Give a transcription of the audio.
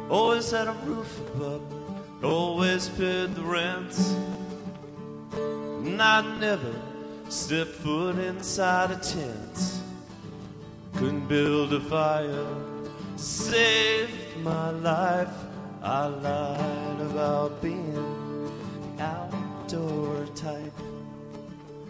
Always had a roof above, always paid the rent. And I never stepped foot inside a tent. Couldn't build a fire, saved my life. I lied about being outdoor type.